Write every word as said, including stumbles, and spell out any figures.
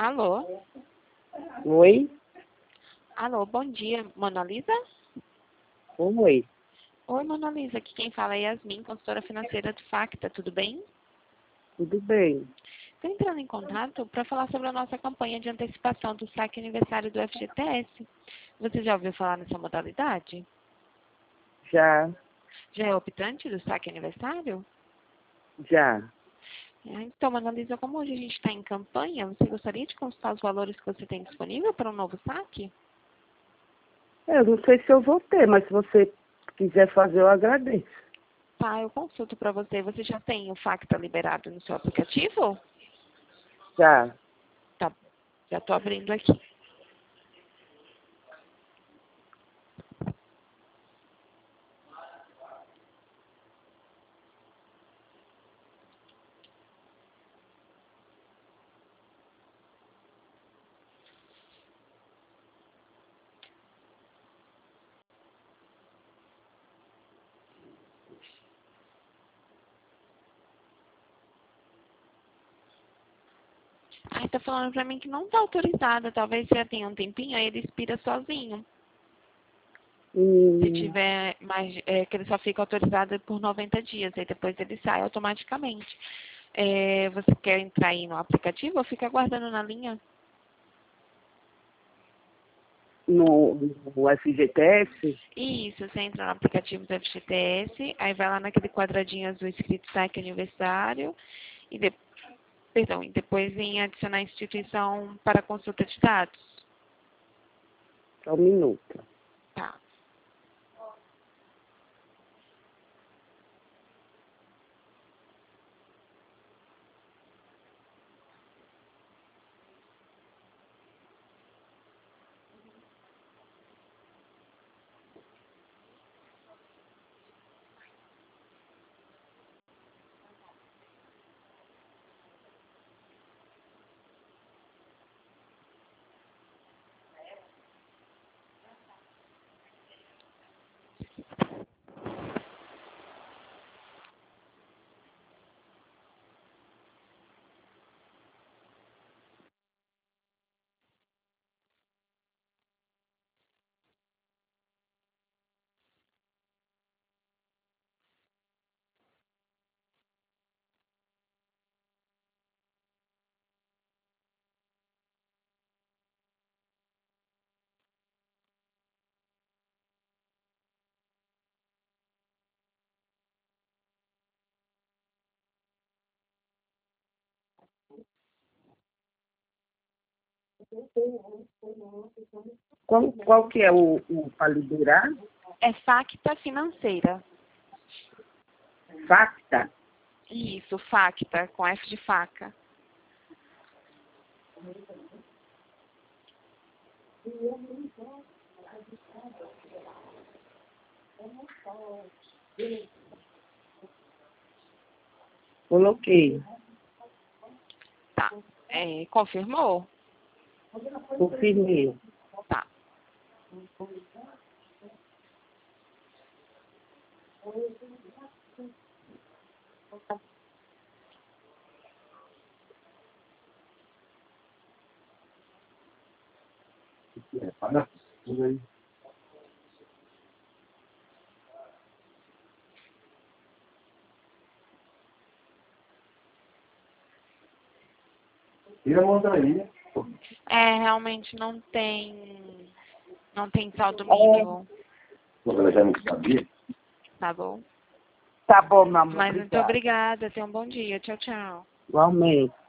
Alô? Oi? Alô, bom dia, Mona Lisa? Oi. Oi, Mona Lisa, aqui quem fala é Yasmin, consultora financeira do Facta, tudo bem? Tudo bem? Estou entrando em contato para falar sobre a nossa campanha de antecipação do saque aniversário do F G T S. Você já ouviu falar nessa modalidade? Já, Já é optante do saque aniversário? já. É, Então, Mona Lisa, como hoje a gente está em campanha, você gostaria de consultar os valores que você tem disponível para um novo saque? Eu não sei se eu vou ter, mas se você quiser fazer, eu agradeço. Tá, eu consulto para você. Você já tem o Facta liberado no seu aplicativo? Já. Tá, já estou abrindo aqui. Ai, tá falando pra mim que não tá autorizada. Talvez já tenha um tempinho, aí ele expira sozinho. Se Hum, tiver mais, é, que ele só fica autorizado por noventa dias, aí depois ele sai automaticamente. É, você quer entrar aí no aplicativo ou fica aguardando na linha? no, no F G T S? Isso, você entra no aplicativo do F G T S, aí vai lá naquele quadradinho azul escrito saque aniversário, e, de, perdão, e depois em adicionar instituição para consulta de dados. Só um minuto. Tá. Qual, qual que é o, o para liberar? É Facta Financeira. Facta? Isso, Facta, com F de faca. Coloquei. Tá. É, confirmou? Confirmei. Tá. Tira a mão daí. É, realmente não tem, não tem saldo mínimo, Ela já não sabia. tá bom? Tá bom, meu amor. Mas muito Obrigada. obrigada, tenha um bom dia. Tchau, tchau. Igualmente.